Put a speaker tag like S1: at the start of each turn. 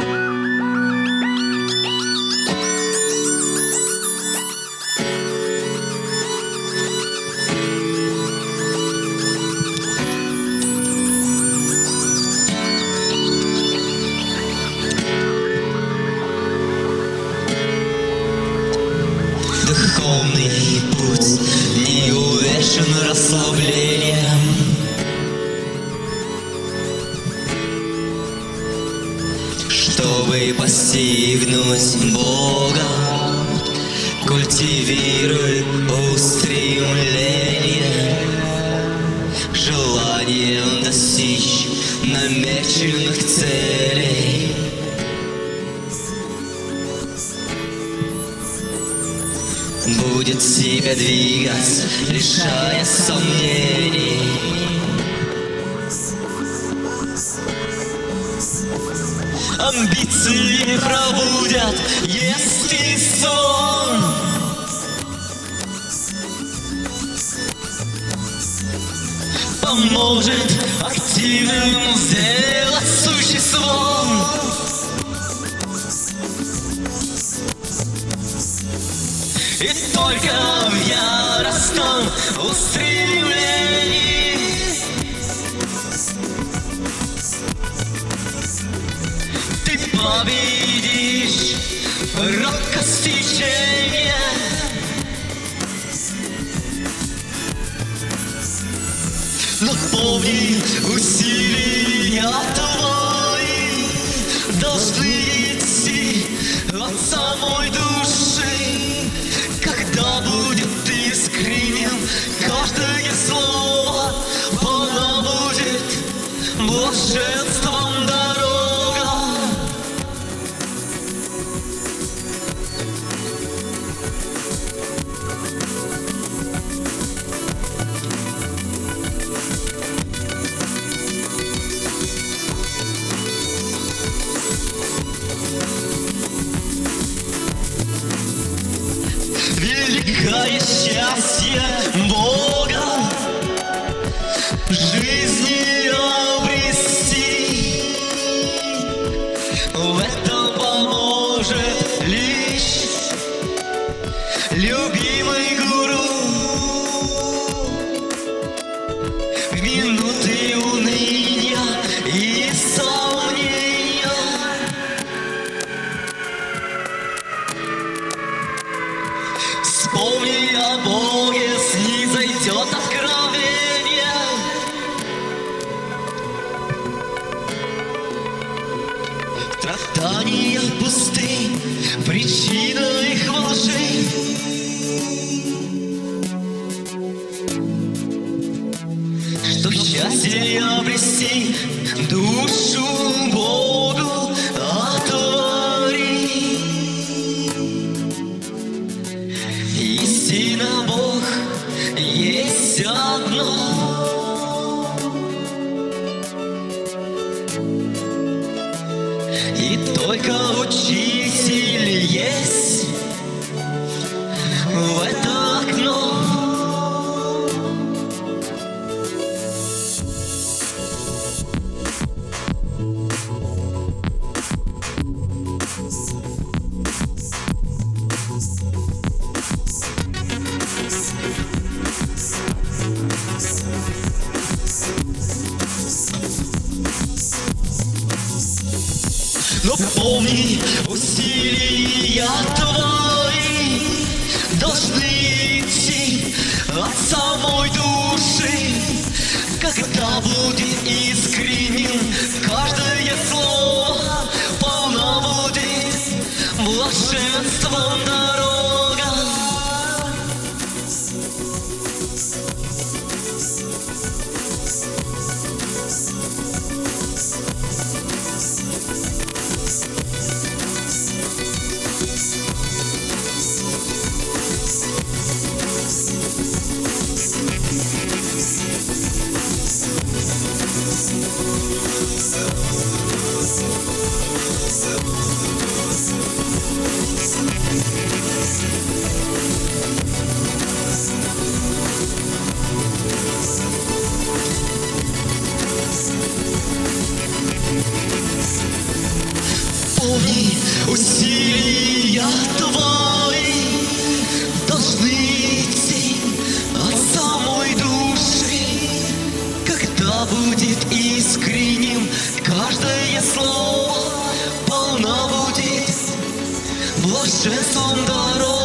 S1: Духовный путь не увешан расслаблением. Чтобы постигнуть Бога, культивируй устремление, желанием достичь намеченных целей. Будет тебя двигать, лишая сомнений. Амбиции пробудят, если сон. Поможет активным сделать существом. И только в яростном устремлении ты победишь робкость течения. Но помни, усилия твои должны идти от самой души. Когда будет искренним каждое слово, она будет блаженством дорога. Великое счастье Бога в жизни обрести. В этом поможет лишь любимый гуру. В минуты уныния и сомнения вспомни о Боге, снизойдет откровение. Страдания пусты, причина их лжи. Чтоб счастье обрести, душу Богу отвори. Истина Бог есть одно. И только Учитель есть в это окно. Но помни, усилия твои должны идти от самой души. Когда будет искренним каждое слово, полно будет блаженством дорога. Больше сон дорог.